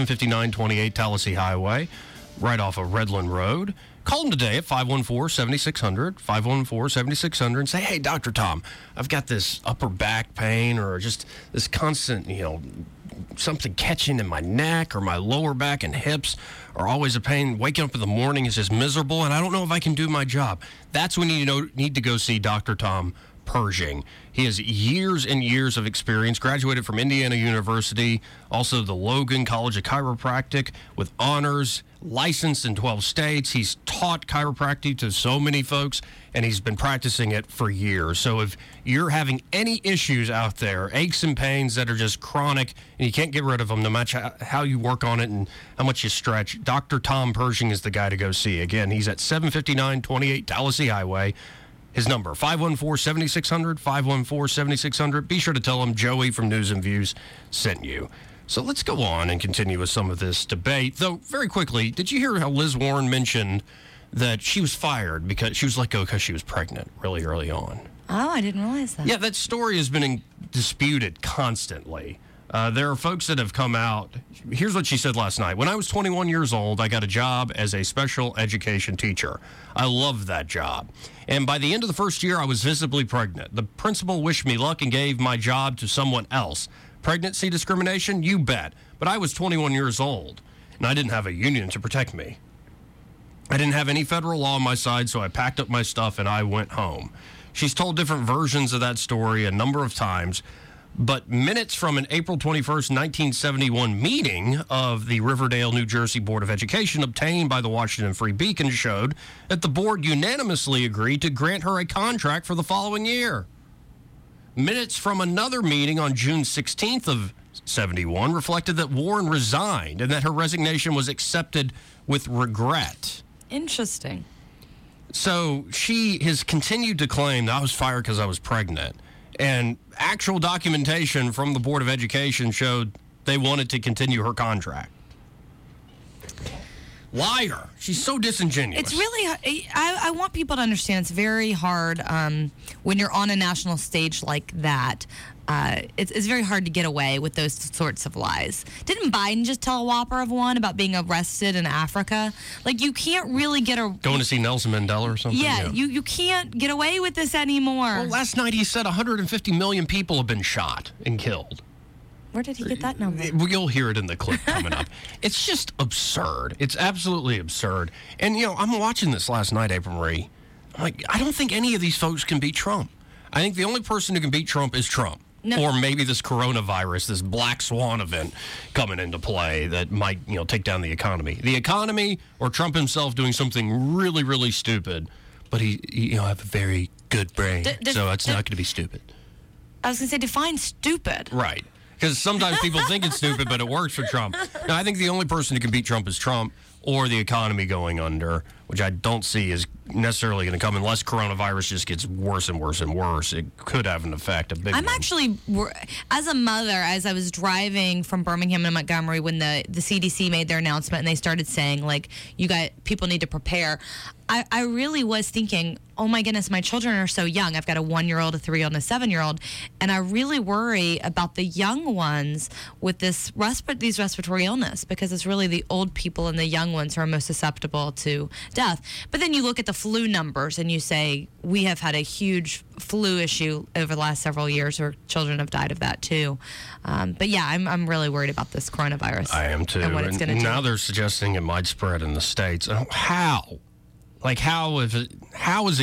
75928 Tallahassee Highway, right off of Redland Road. Call him today at 514-7600, 514-7600, and say, hey, Dr. Tom, I've got this upper back pain or just this constant, something catching in my neck or my lower back and hips are always a pain. Waking up in the morning is just miserable, and I don't know if I can do my job. That's when you need to go see Dr. Tom Pershing. He has years and years of experience, graduated from Indiana University, also the Logan College of Chiropractic with honors, licensed in 12 states. He's taught chiropractic to so many folks, and he's been practicing it for years. So if you're having any issues out there, aches and pains that are just chronic, and you can't get rid of them no matter how you work on it and how much you stretch, Dr. Tom Pershing is the guy to go see. Again, he's at 75928 Tallahassee Highway. His number, 514-7600, 514-7600. Be sure to tell him Joey from News and Views sent you. So let's go on and continue with some of this debate. Though, very quickly, did you hear how Liz Warren mentioned that she was fired because she was let go because she was pregnant really early on? Oh, I didn't realize that. Yeah, that story has been disputed constantly. There are folks that have come out. Here's what she said last night. When I was 21 years old, I got a job as a special education teacher. I loved that job. And by the end of the first year, I was visibly pregnant. The principal wished me luck and gave my job to someone else. Pregnancy discrimination? You bet. But I was 21 years old, and I didn't have a union to protect me. I didn't have any federal law on my side, so I packed up my stuff and I went home. She's told different versions of that story a number of times. But minutes from an April 21st, 1971 meeting of the Riverdale, New Jersey Board of Education obtained by the Washington Free Beacon showed that the board unanimously agreed to grant her a contract for the following year. Minutes from another meeting on June 16th of 71 reflected that Warren resigned and that her resignation was accepted with regret. Interesting. So she has continued to claim that I was fired because I was pregnant. And actual documentation from the Board of Education showed they wanted to continue her contract. Liar. She's so disingenuous. It's really, I want people to understand it's very hard when you're on a national stage like that. It's very hard to get away with those sorts of lies. Didn't Biden just tell a whopper of one about being arrested in Africa? Like, you can't really going to see Nelson Mandela or something? Yeah. You can't get away with this anymore. Well, last night he said 150 million people have been shot and killed. Where did he get that number? You'll hear it in the clip coming up. It's just absurd. It's absolutely absurd. And, I'm watching this last night, April Marie. I'm like, I don't think any of these folks can beat Trump. I think the only person who can beat Trump is Trump. No. Or maybe this coronavirus, this black swan event coming into play that might, take down the economy. The economy or Trump himself doing something really, really stupid. But he have a very good brain, so it's not going to be stupid. I was going to say, define stupid. Right. Because sometimes people think it's stupid, but it works for Trump. Now, I think the only person who can beat Trump is Trump or the economy going under, which I don't see is necessarily going to come unless coronavirus just gets worse and worse and worse. It could have an effect, a big one. Actually, as a mother, as I was driving from Birmingham to Montgomery when the CDC made their announcement and they started saying, people need to prepare, I really was thinking, oh my goodness, my children are so young. I've got a 1-year-old, a 3-year-old, and a 7-year-old, and I really worry about the young ones with these respiratory illness, because it's really the old people and the young ones who are most susceptible to death. But then you look at the flu numbers and you say, we have had a huge flu issue over the last several years, or children have died of that too. But yeah, I'm really worried about this coronavirus. I am too. And what it's going to do. Now they're suggesting it might spread in the States. How? How is it